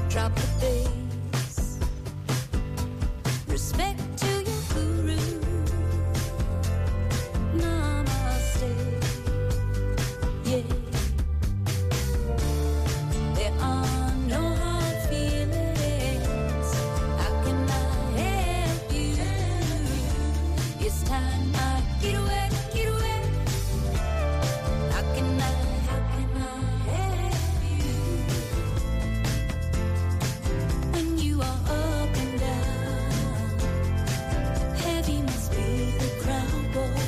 drop the bass. Respect to your guru. Namaste. Yeah. There are no hard feelings. How can I help you? It's time I get away, get away. How can I help you? When you are up and down, heavy must be the crown, boy.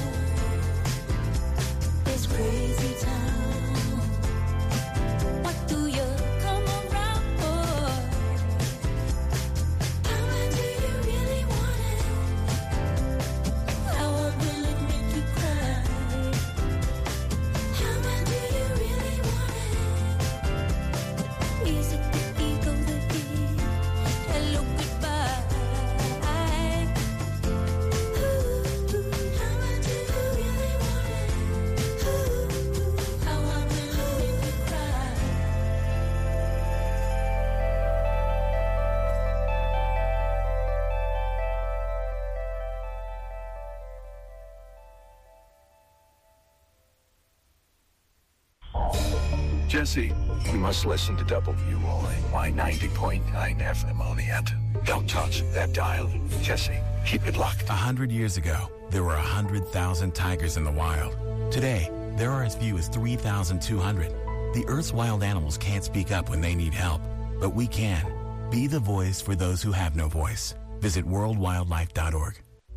This crazy town. What do you come around for? How much do you really want it? How will it make you cry? How much do you really want it? Is it the ego, the heat? Hello, goodbye. Ooh, how much do you really want it? Ooh, how will it make you cry? Jesse, you must listen to WONY 90.9 FM on the end. Don't touch that dial. Jesse, keep it locked. 100 years ago, there were 100,000 tigers in the wild. Today, there are as few as 3,200. The Earth's wild animals can't speak up when they need help, but we can. Be the voice for those who have no voice. Visit worldwildlife.org.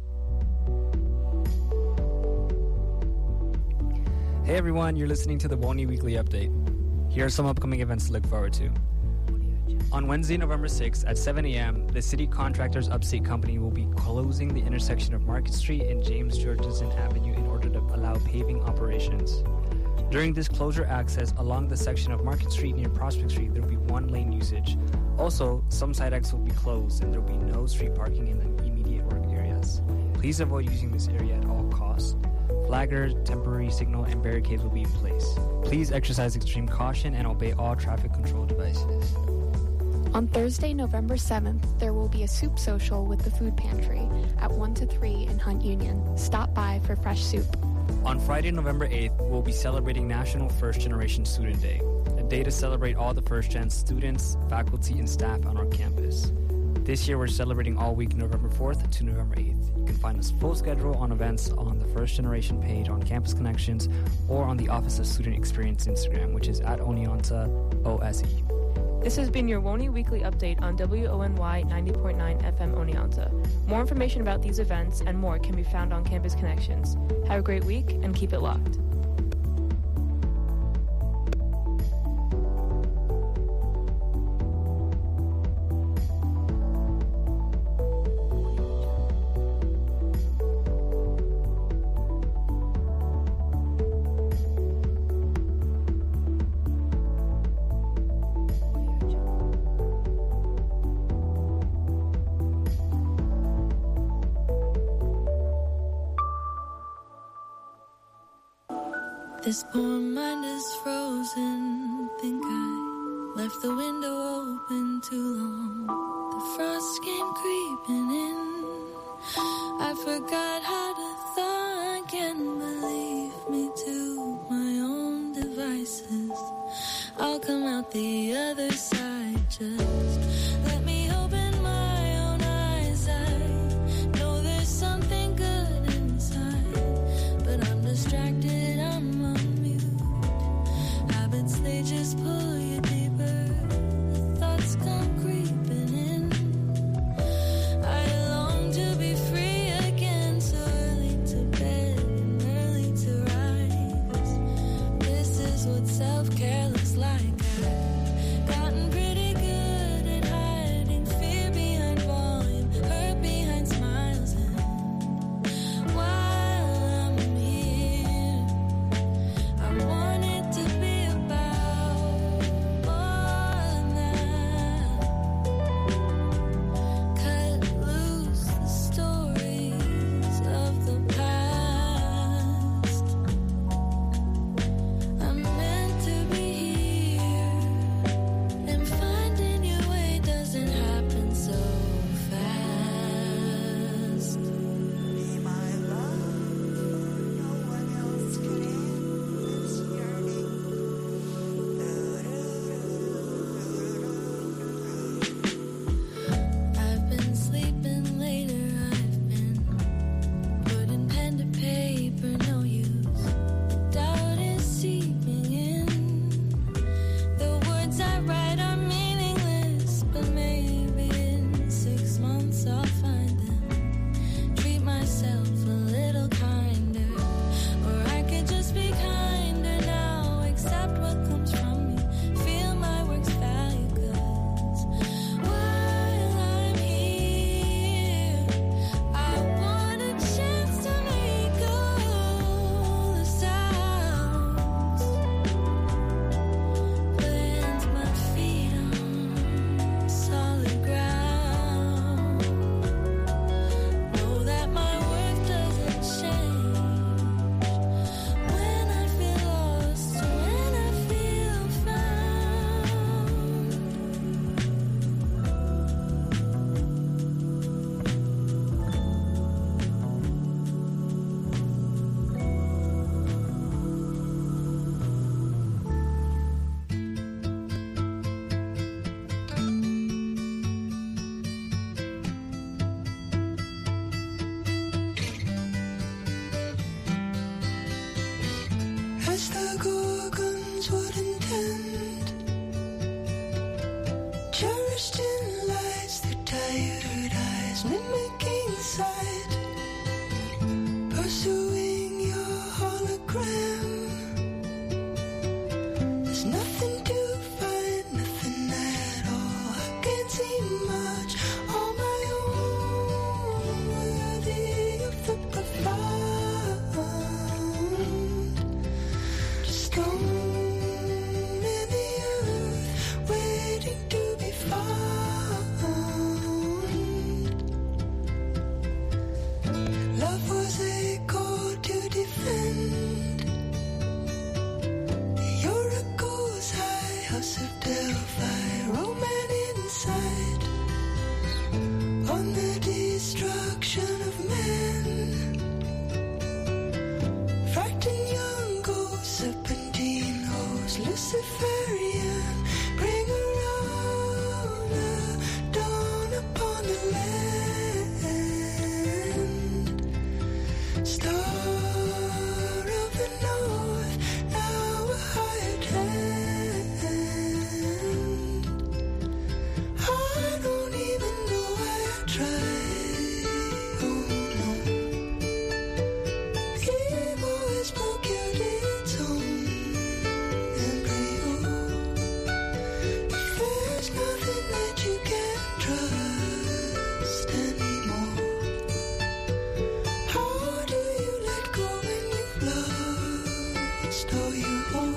Hey everyone, you're listening to the WONY Weekly Update. Here are some upcoming events to look forward to. On Wednesday, November 6th at 7 a.m., the City Contractors Upstate Company will be closing the intersection of Market Street and James Georgeson Avenue in order to allow paving operations. During this closure access along the section of Market Street near Prospect Street, there will be one-lane usage. Also, some side exits will be closed and there will be no street parking in the immediate work areas. Please avoid using this area at all costs. Flaggers, temporary signal, and barricades will be in place. Please exercise extreme caution and obey all traffic control devices. On Thursday, November 7th, there will be a soup social with the food pantry at 1 to 3 in Hunt Union. Stop by for fresh soup. On Friday, November 8th, we'll be celebrating National First Generation Student Day, a day to celebrate all the first-gen students, faculty, and staff on our campus. This year, we're celebrating all week November 4th to November 8th. You can find us full schedule on events on the First Generation page on Campus Connections or on the Office of Student Experience Instagram, which is at Oneonta OSE. This has been your WONY Weekly Update on WONY 90.9 FM Oneonta. More information about these events and more can be found on Campus Connections. Have a great week and keep it locked. This poor mind is frozen. Think I left the window open too long. The frost came creeping in. I forgot how to thaw again. Believe me to my own devices. I'll come out the other side. Just let me open my own eyes. I know there's something good inside, but I'm distracted. I'm on mute. Habits, they just pull you deeper. The thoughts come creeping in. I long to be free again. So early to bed and early to rise. This is what self-care looks like. I've gotten pretty good at hiding fear behind volume, hurt behind smiles. And while I'm here, I want it to be about more than that. Cut loose the stories of the past. I'm meant to be here and find hand, cherished in lights through tired eyes, mimicking sight, pursuing your hologram. There's nothing to find, nothing at all. I can't see much on my own, worthy of the profound. Just gone in the earth, waiting to be found. Love was a call to defend. The oracle's high house of Delphi, Roman inside, on the destruction of man. Frightened young ghosts, serpentine hosts, Luciferian, bring around a dawn upon the land. Star of the north, now a hired hand. I don't even know why I tried. Oh no. Evil has procured its own embryo. If there's nothing that you can trust anymore, how do you let go when you've lost all your hope?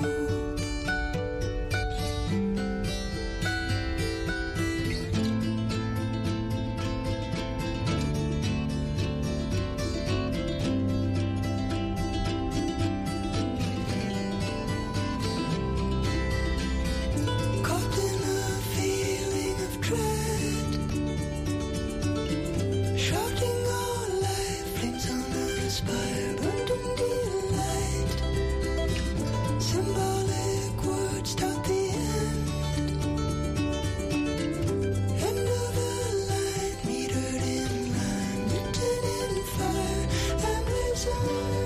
Caught in a feeling of dread, shouting all life, flames on the spire, burned in delight. Symbolic words taught the end. End of the line, metered in line, written in fire, and risen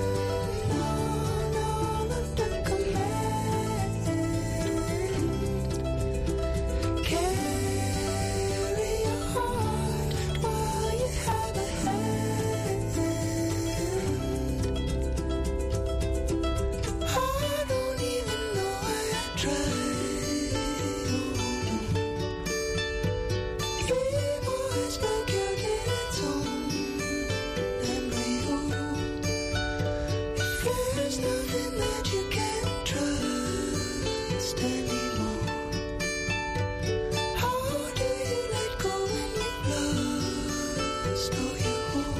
on all under command. Carry your heart while you have a hand. I don't even know why I tried. Evil has procured its own embryo. If there's nothing that you can trust anymore, how do you let go when you've lost all your hope?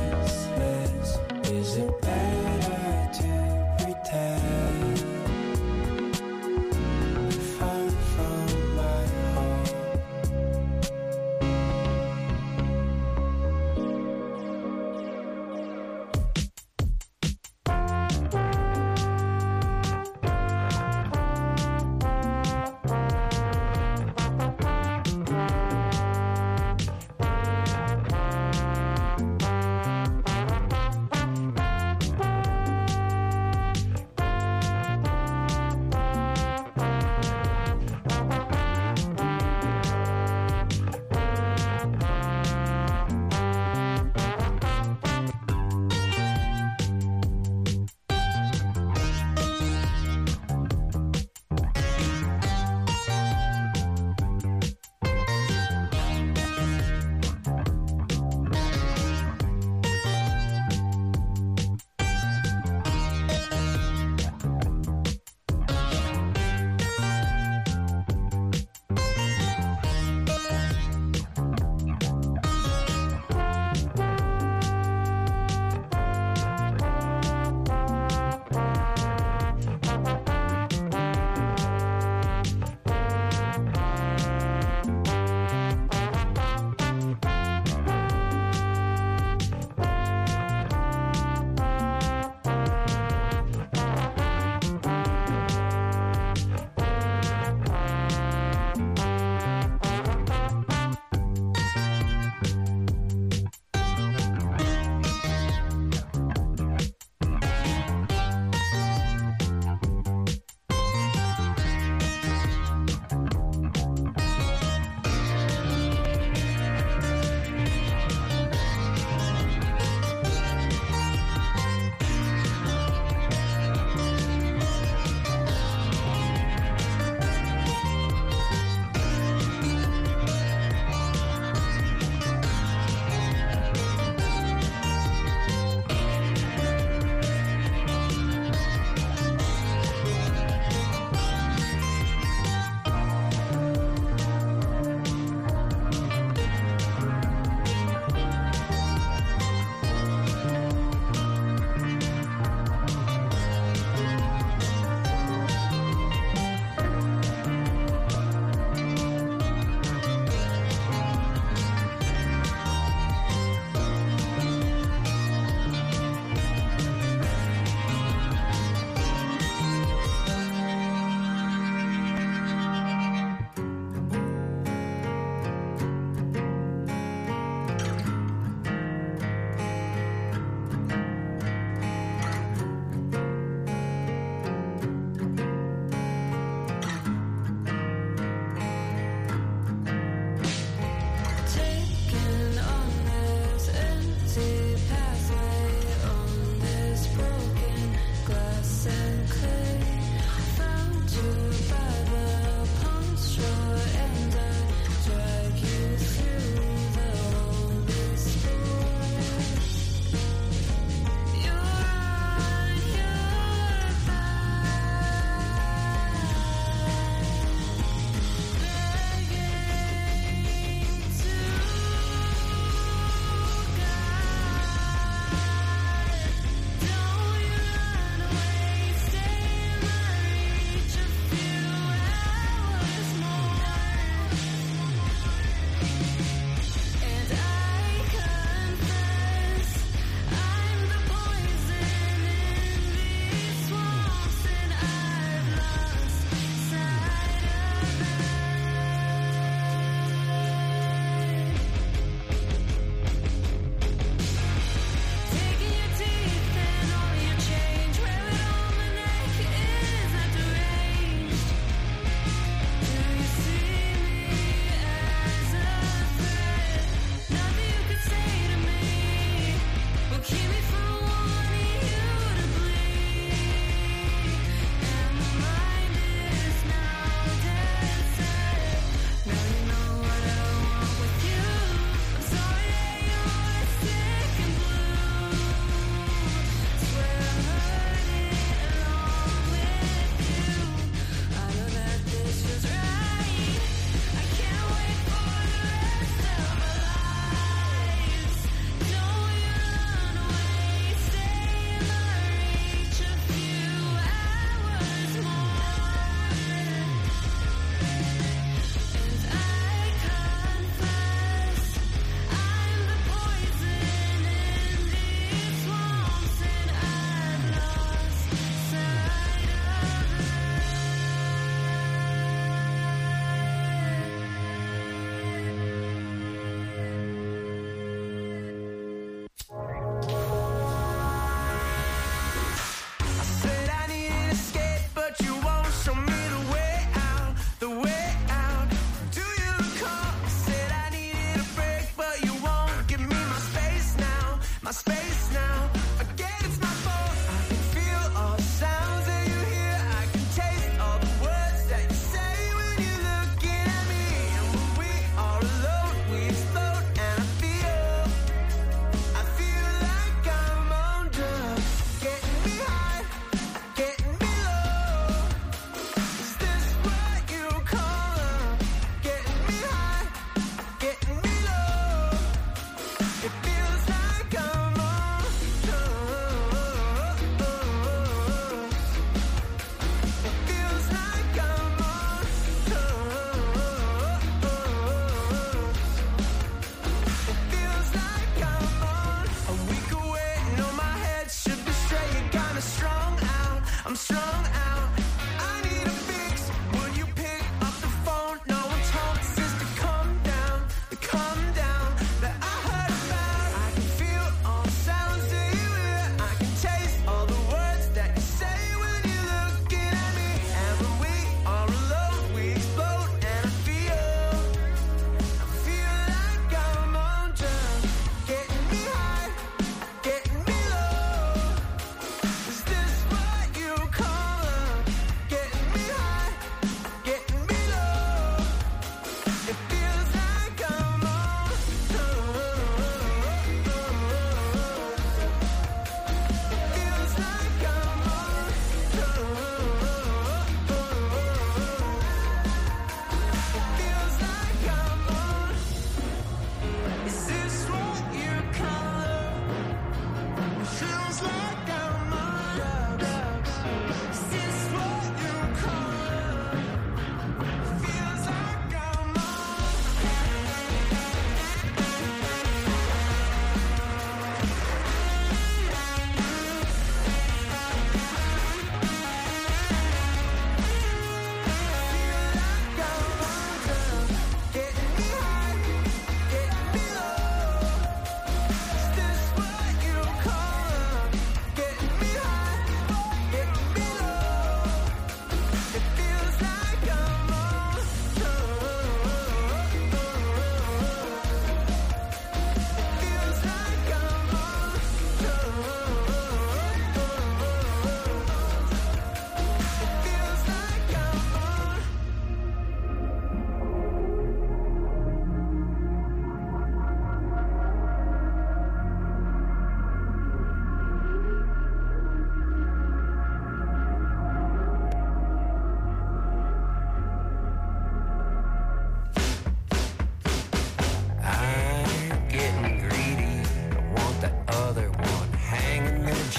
restless. Is it better to pretend? Far from my home.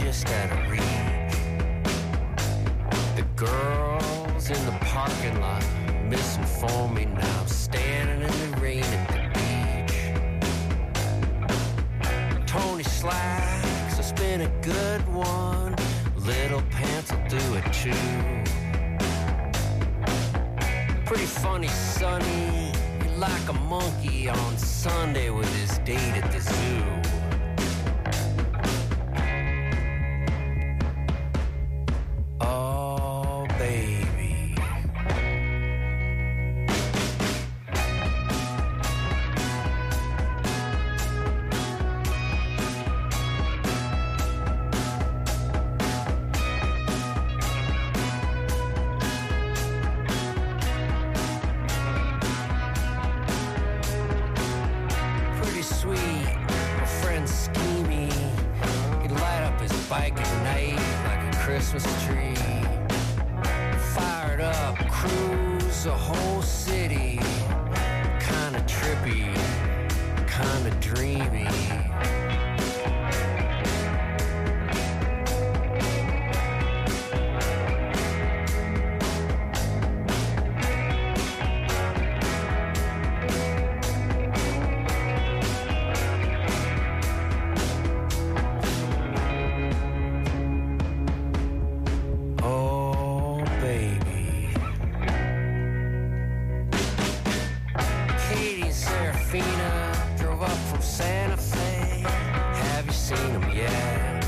just out of reach. The girls in the parking lot misinformed me. Now I'm standing in the rain at the beach. Tony slacks, it's been a good one. Little pants will do it too. Pretty funny, Sonny, like a monkey on Sunday with his date at the zoo. Oh, baby. Pretty sweet, my friend Schemy. He'd light up his bike at night like a Christmas tree. Fired up, cruise the whole city. Kinda trippy, kinda dreamy. Oh, baby. Katie and Serafina drove up from Santa Fe. Have you seen them yet?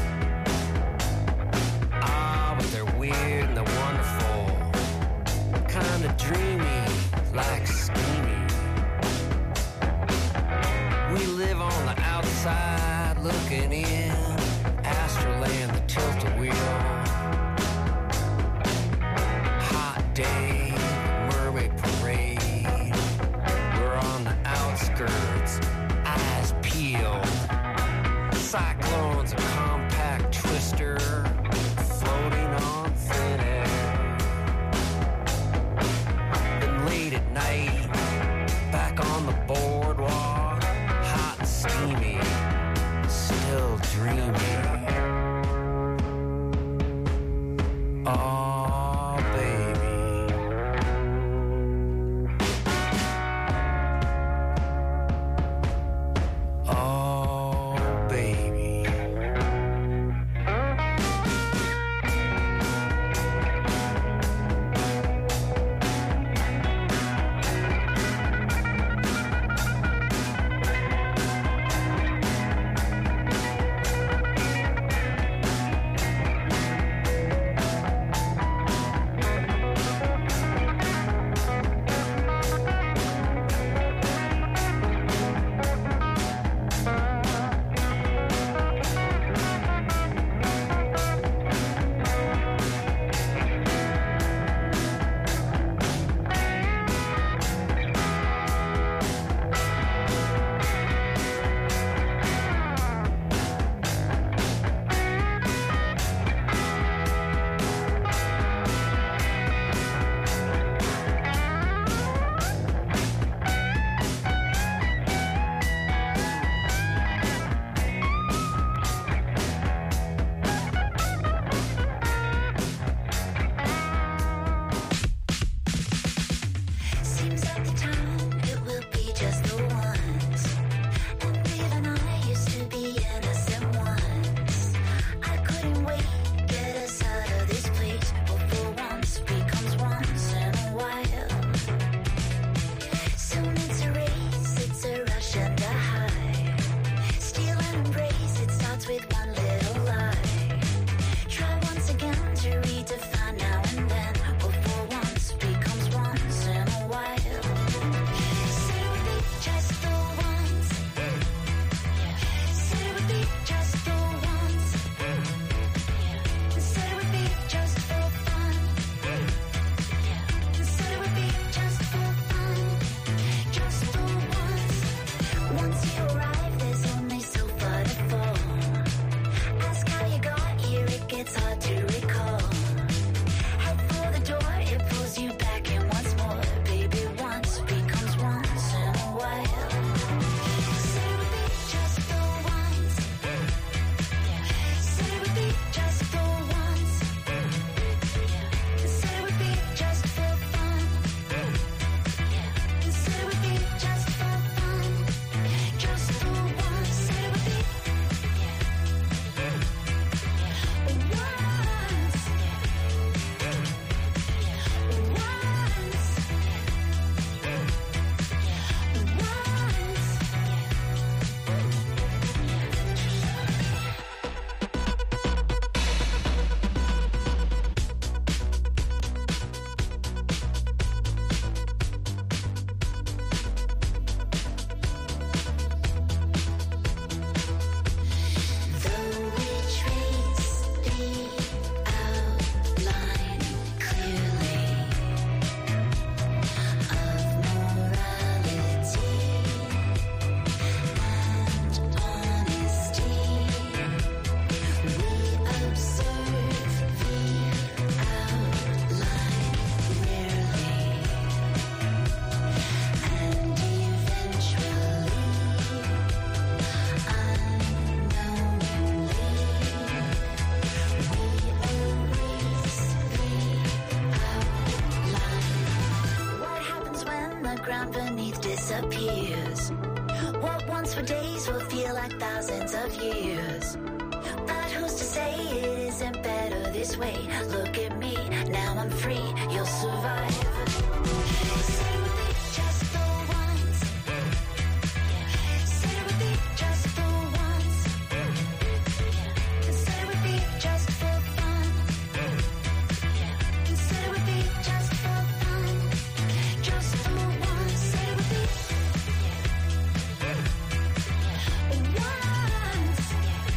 Ah, but they're weird and they're wonderful. Kinda dreamy, like schemy. We live on the outside looking in. Astroland, the tilt-a-wheel. Hot day, mermaid parade. We're on the outskirts, eyes peeled. Cyclone's a compact twister, floating on thin air. Then late at night, back on the boardwalk, hot and steamy, still dreamy. Oh, baby. Oh, baby. Seems like the time it will be just the once. And even I used to be innocent once. I couldn't wait, get us out of this place before once becomes once in a while. Soon it's a race, it's a rush and a high. Steal and embrace, it starts with one little lie. Try once again to redefine now and then before once becomes once in a while. Say it would be just the once. Say it would be just the once. Say it would be just for fun. Say it would be just for fun. Just the once. Once you arrive, there's only so far to fall. Ask how you got here, it gets hard to recall. Head for the door, it pulls you back in once more. Baby, once becomes once in a while. Say it would be just the once. Say it would be disappears. What once were days will feel like thousands of years. But who's to say it isn't better this way? Look at me, now I'm free, you'll survive. Say with me just for once. Say with me just for once. Say with me just for fun. Say with me just for fun. Just for once. Say with me once.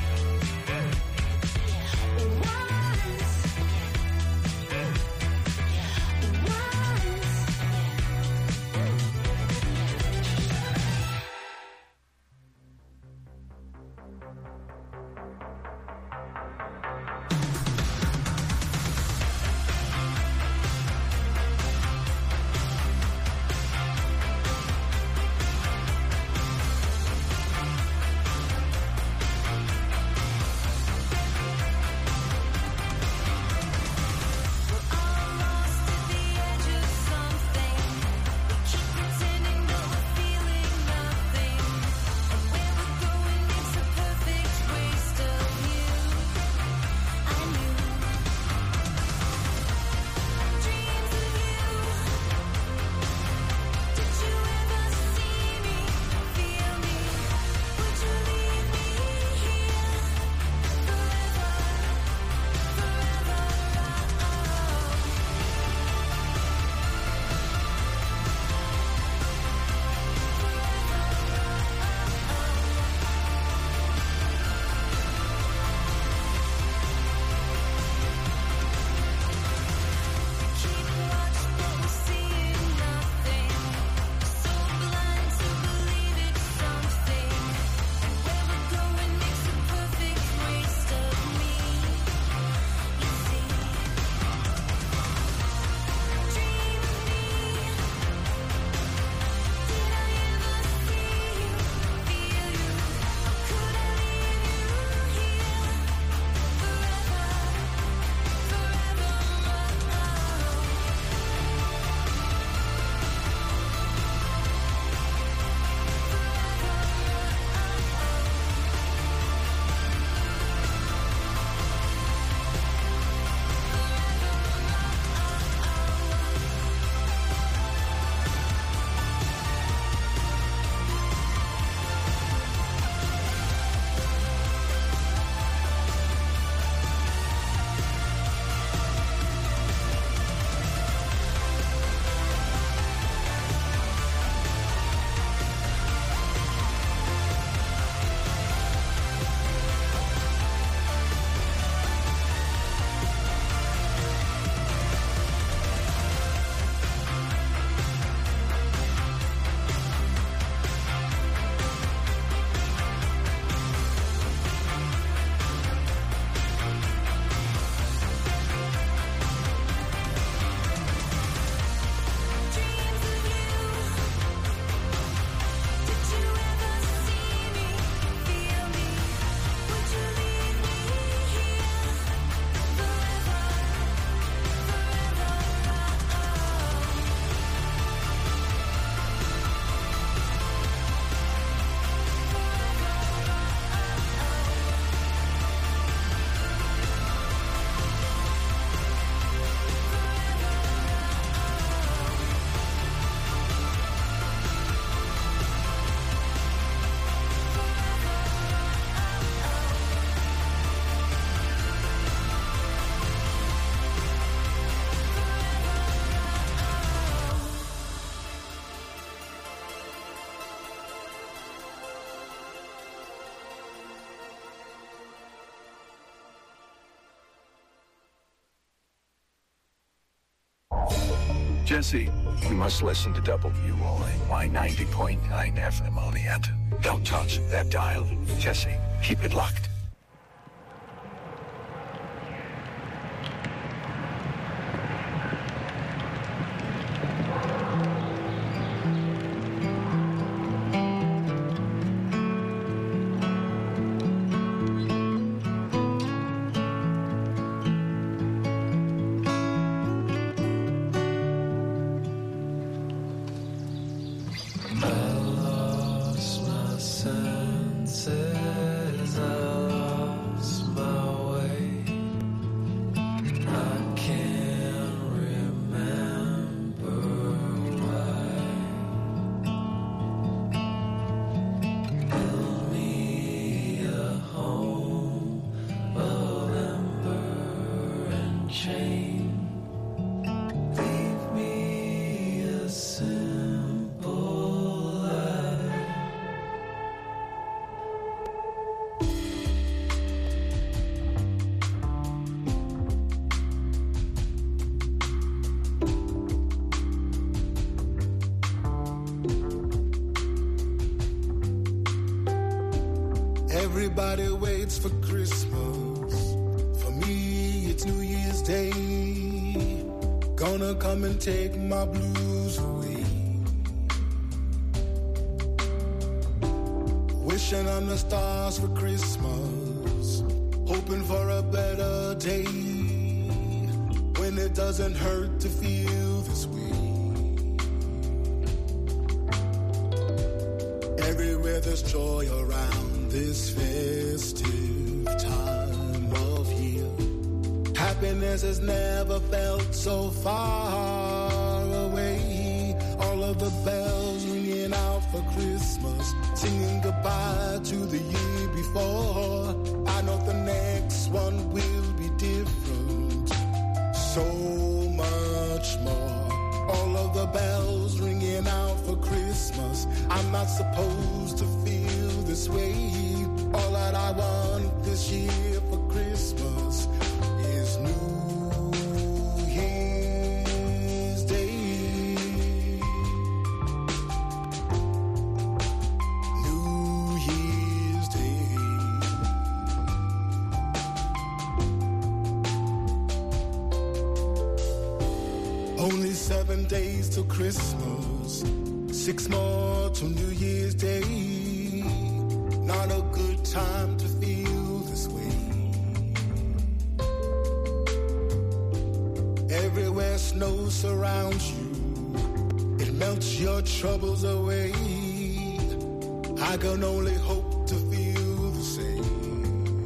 Jesse, you must listen to WONY 90.9 FM Oleander. Don't touch that dial. Jesse, keep it locked. Everybody waits for Christmas. For me, it's New Year's Day. Gonna come and take my blues away. Wishing on the stars for Christmas. Hoping for a better day. When it doesn't hurt to feel this way. Everywhere there's joy around this festive time of year. Happiness has never felt so far away. All of the bells ringing out for Christmas, singing goodbye to the year before. I know the next one will be different, so much more. All of the bells ringing out for Christmas. I'm not supposed to feel this way. All that I want this year for Christmas is New Year's Day. New Year's Day. Only 7 days till Christmas, 6 more till New Year's Day. Not a good time to feel this way. Everywhere snow surrounds you, it melts your troubles away. I can only hope to feel the same.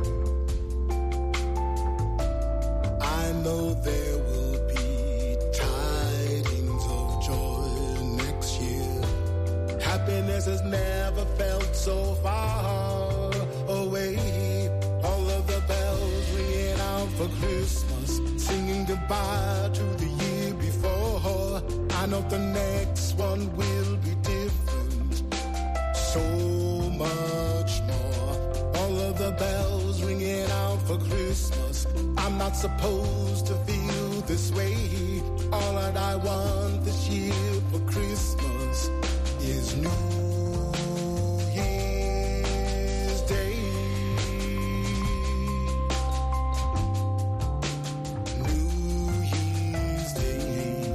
I know there will be tidings of joy next year. Happiness has never felt so far away. All of the bells ringing out for Christmas, singing goodbye to the year before. I know the next one will be different, so much more. All of the bells ringing out for Christmas. I'm not supposed to feel this way. All that I want this year for Christmas is New Year's Day. New Year's Day.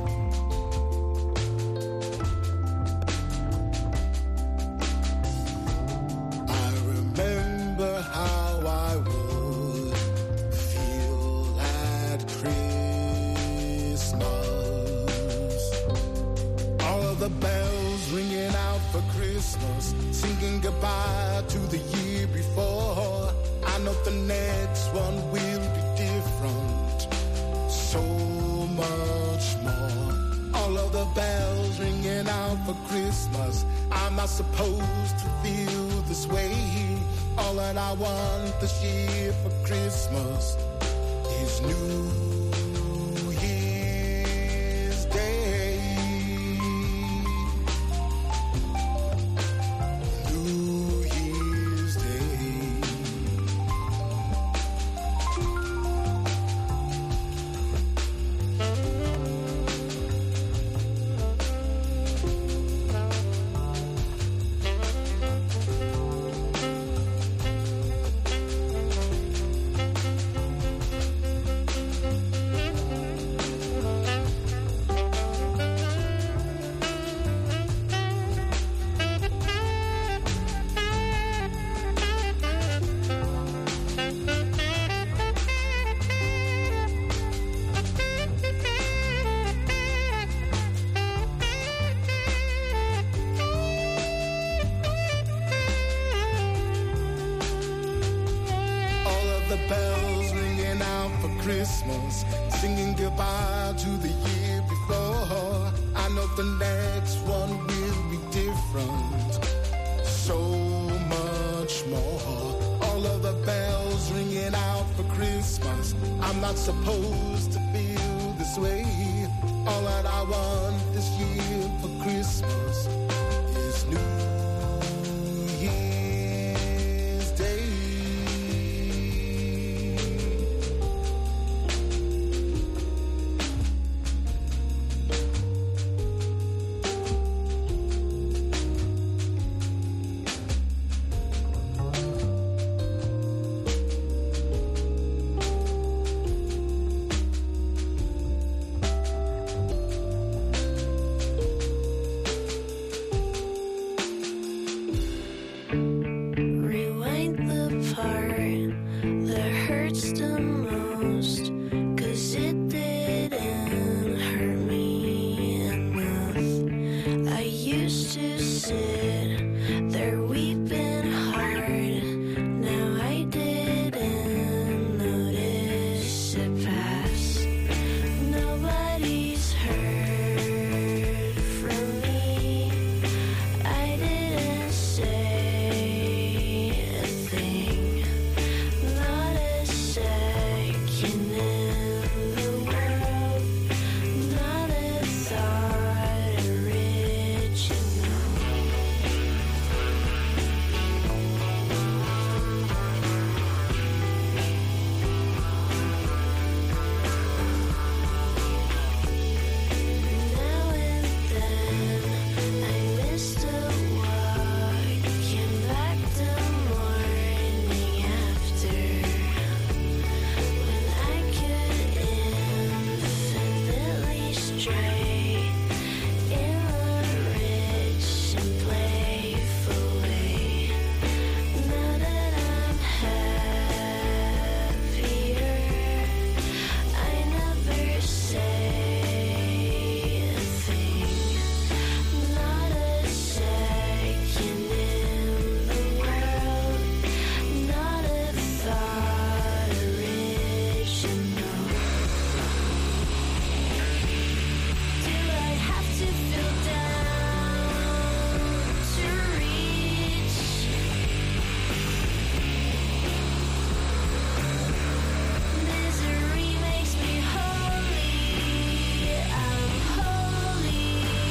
I remember how I would feel at Christmas. All of the bells ringing out for Christmas, singing goodbye to the year before. I know the next one will be different, so much more. All of the bells ringing out for Christmas. I'm not supposed to feel this way. All that I want this year for Christmas is New Year's Day. New Year's Day. Bells ringing out for Christmas, singing goodbye to the year before. I know the next one will be different, so much more. All of the bells ringing out for Christmas. I'm not supposed to feel this way. All that I want this year for Christmas is New Year's Day. hurts the most, 'cause it didn't hurt me enough. I used to sit there weeping hard, now I didn't notice it pass. Nobody's heard from me, I didn't say a thing, not a second in the world, not a thought original. Now and then I missed a walk, came back the morning after, when I could infinitely stray in a rich and playful way. Now that I'm happier, I never say a thing, not a second in the world, not a thought original. Do I have to feel down to reach? Misery makes me holy, I'm holy.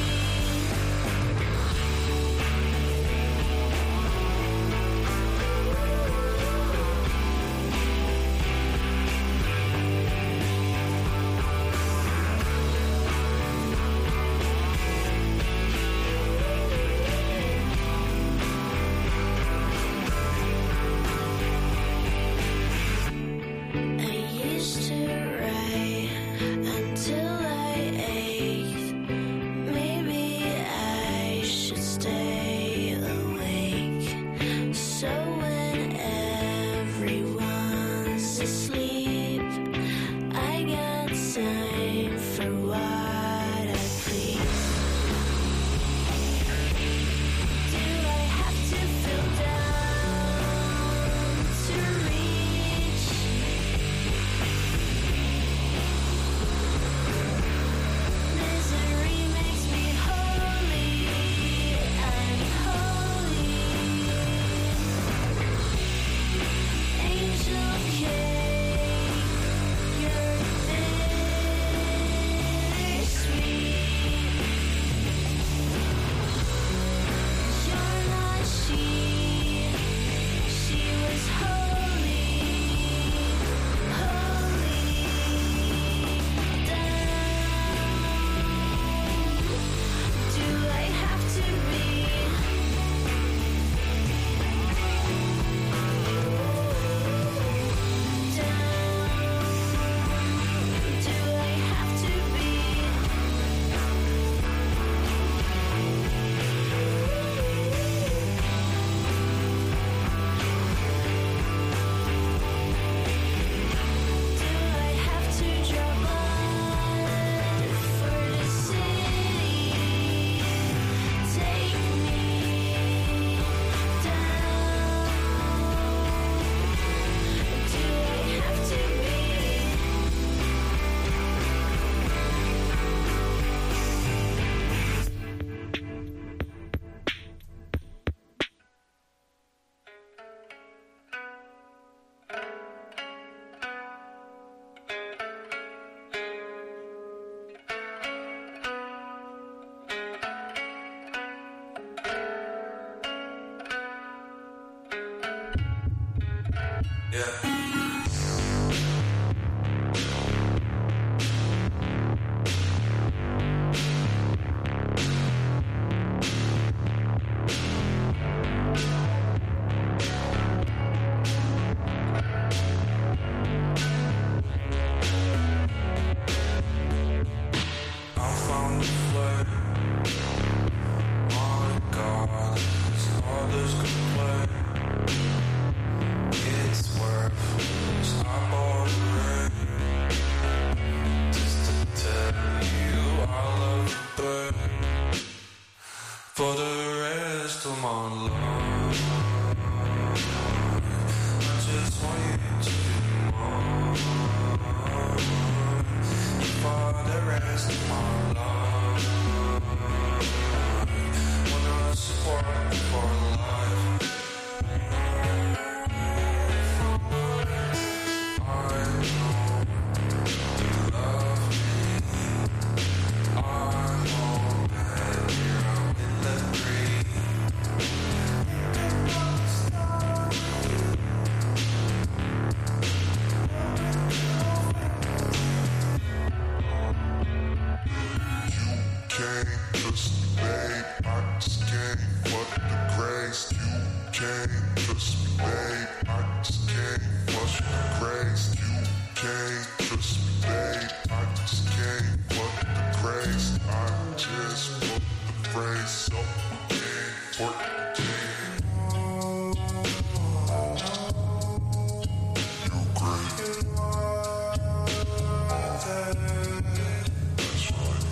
I used to write until I ached. Maybe I should stay awake, so when everyone's asleep, I got time for what I please. Do I have to feel down to reach? Misery makes me holy, I'm holy. Angel cake, you're bittersweet. You're not she was holy, holy. Do I have to be? Do I have to be? Do I have to draw blood for the city? Take me down. Do I have to be? I found a flame, my God, others could play. It's worth For the rest of my life, I just want you to be mine. For the rest of my life, wanna support you for life. I know you love me. I know that you're in the dream. Can't trust me, babe, I just can't fuck the grace. You can't trust me, babe, I just can't fuck the grace. You can't trust me, babe, I just can't fuck the grace. I just fuck the phrase up again, work again. You great. That's right.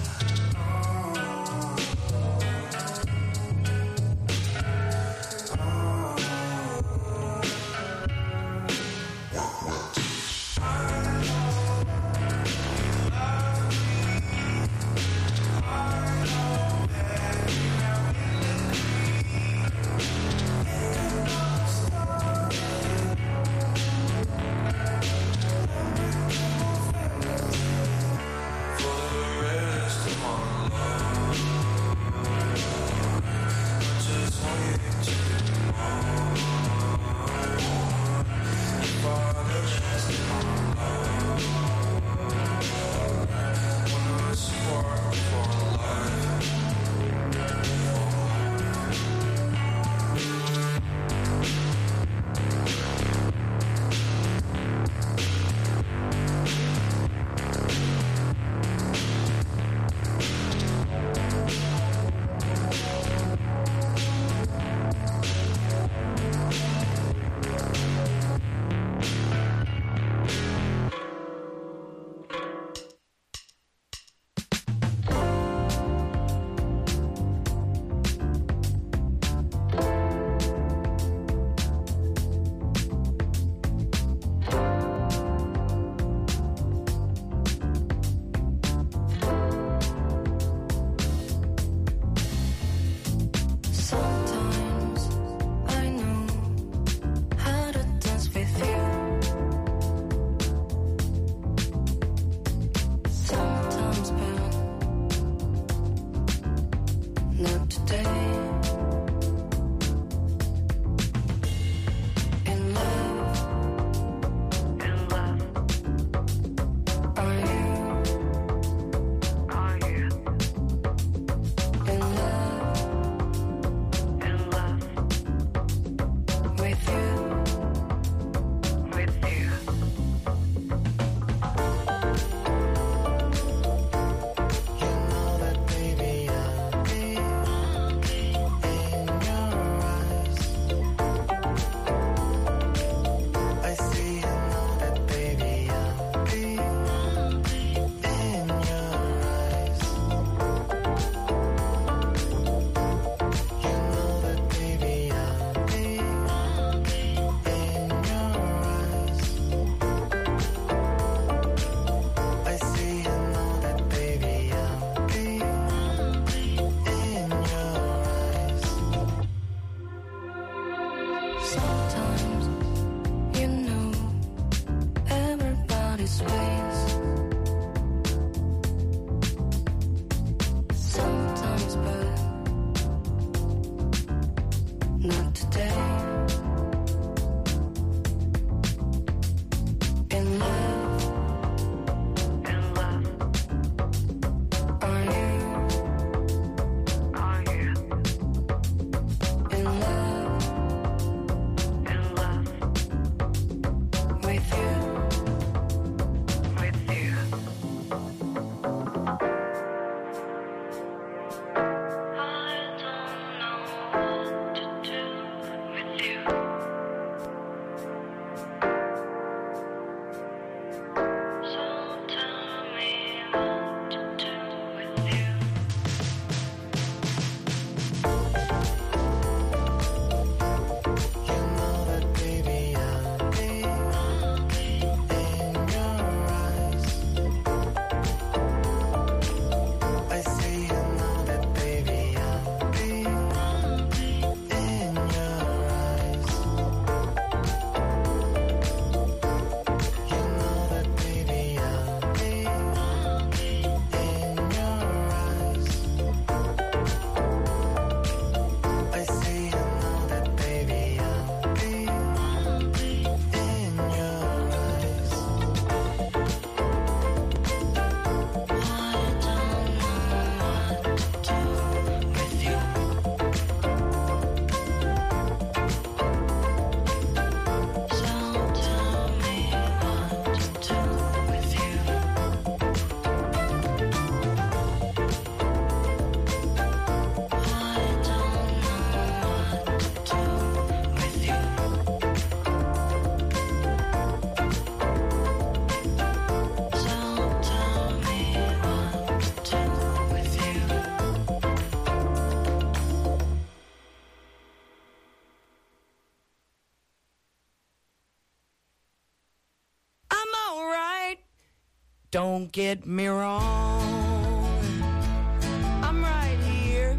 Don't get me wrong, I'm right here,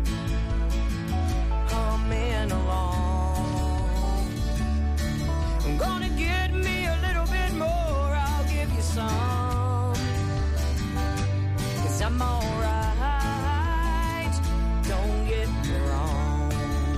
humming along. I'm gonna get me a little bit more, I'll give you some, 'cause I'm alright, don't get me wrong.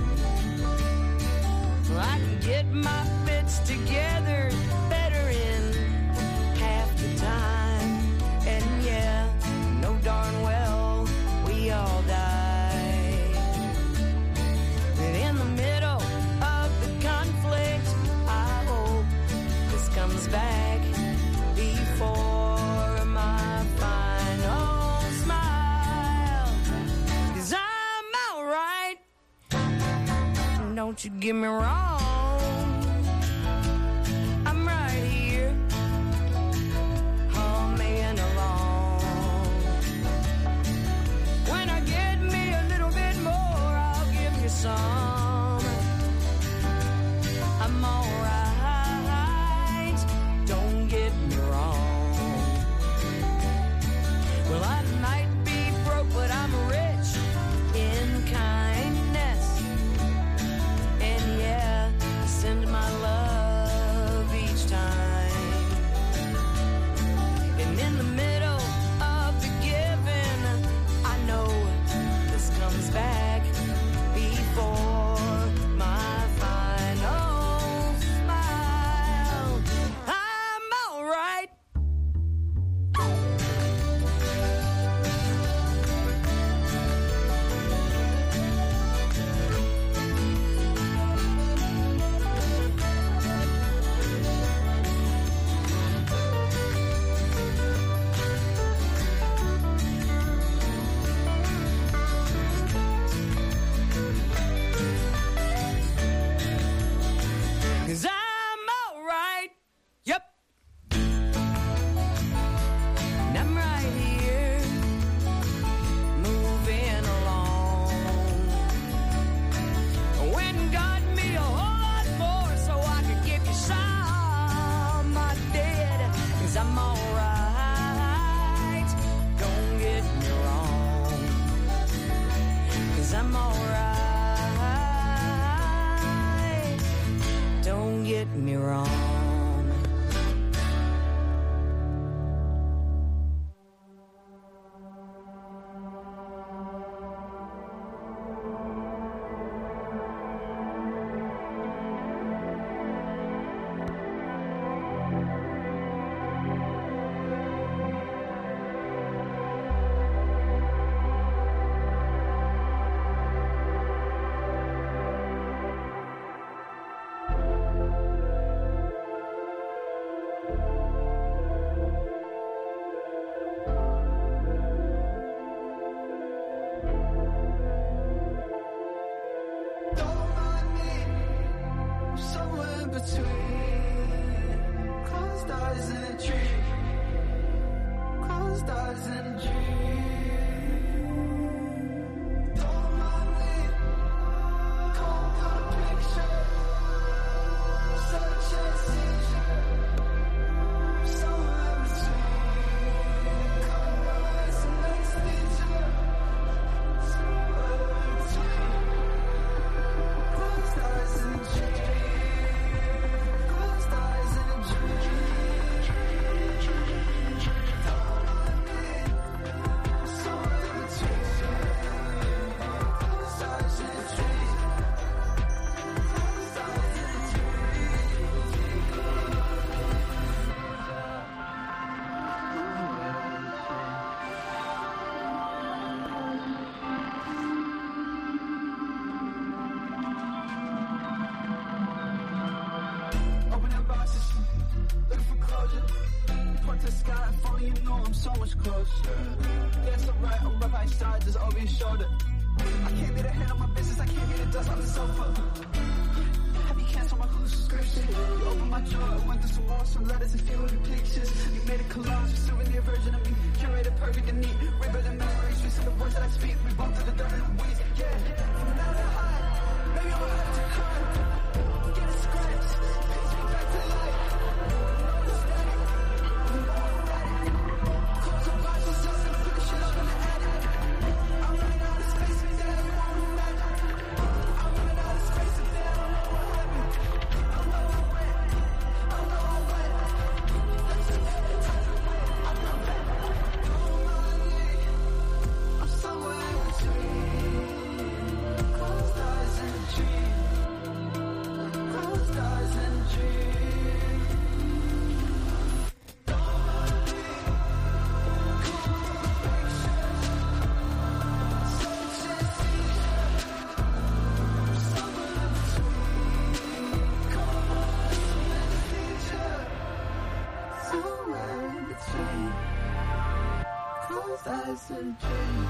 I can get my bits together better in half the time. And yeah, know darn well we all die. And in the middle of the conflict, I hope this comes back before my final smile. 'Cause I'm alright, don't you get me wrong, I'm right here, humming along. When I get me a little bit more, I'll give you some. I'm alright, don't get me wrong. Well, I might be broke, but I'm rich in kindness. And yeah, I send my love each time. And in the middle of the giving, I know this comes back before my final smile. I'm alright. Cause I'm alright. Yep. And I'm right here, moving along. Went and got me a whole lot more so I could give you some. I did. Cause I'm alright. Don't get me wrong. Cause I'm alright. Don't get me wrong. That's a dream.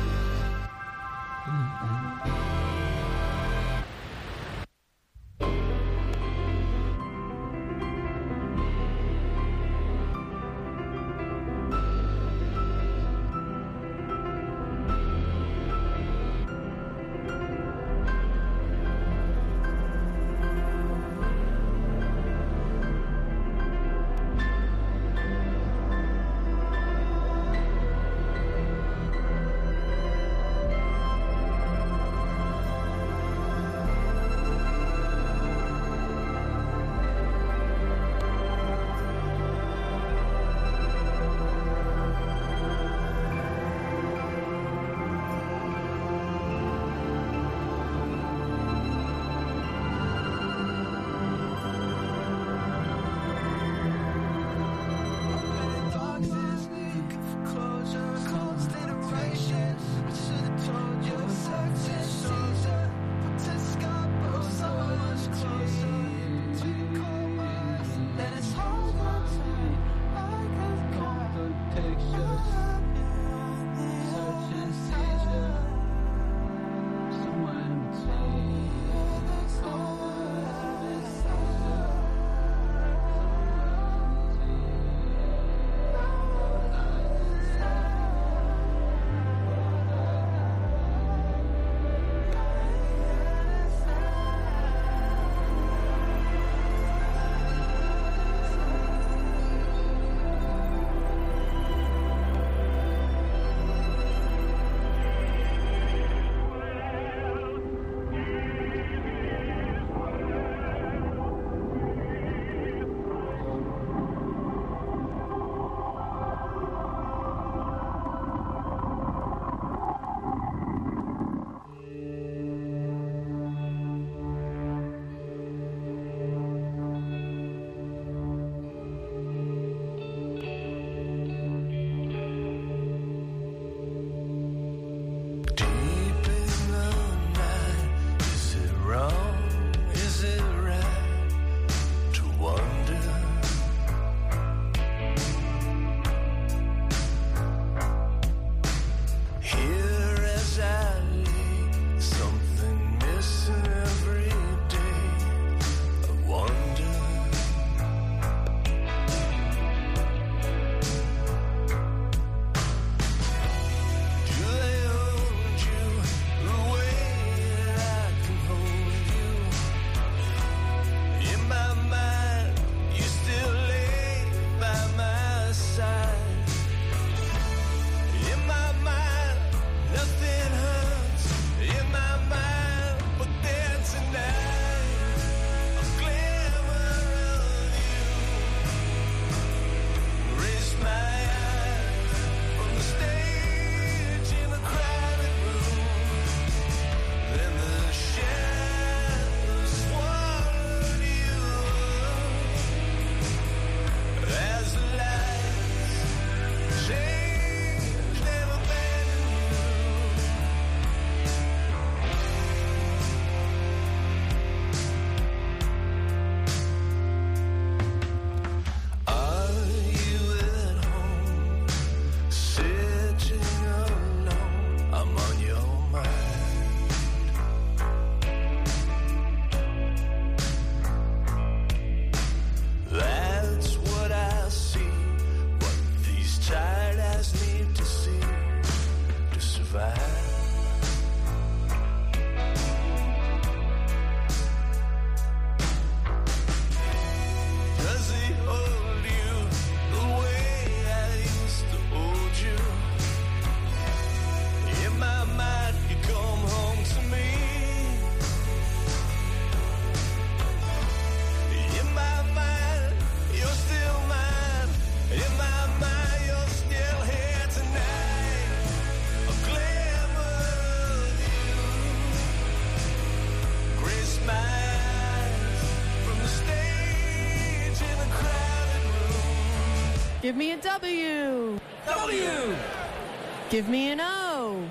Give me a W. W. Give me an O.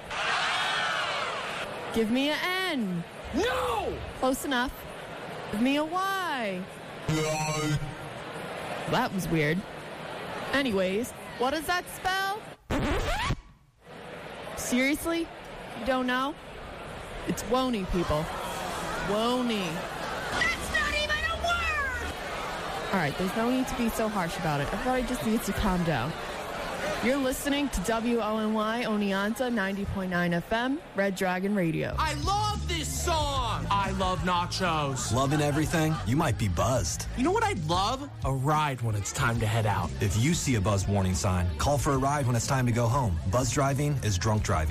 Give me an N. No! Close enough. Give me a Y. No. That was weird. Anyways, what does that spell? Seriously? You don't know? It's Woney, people. Woney. That's not even a word! All right, there's no need to be so harsh about it. Everybody just needs to calm down. You're listening to WONY Oneonta 90.9 FM, Red Dragon Radio. I love this song! I love nachos. Loving everything? You might be buzzed. You know what I'd love? A ride when it's time to head out. If you see a buzz warning sign, call for a ride when it's time to go home. Buzz driving is drunk driving.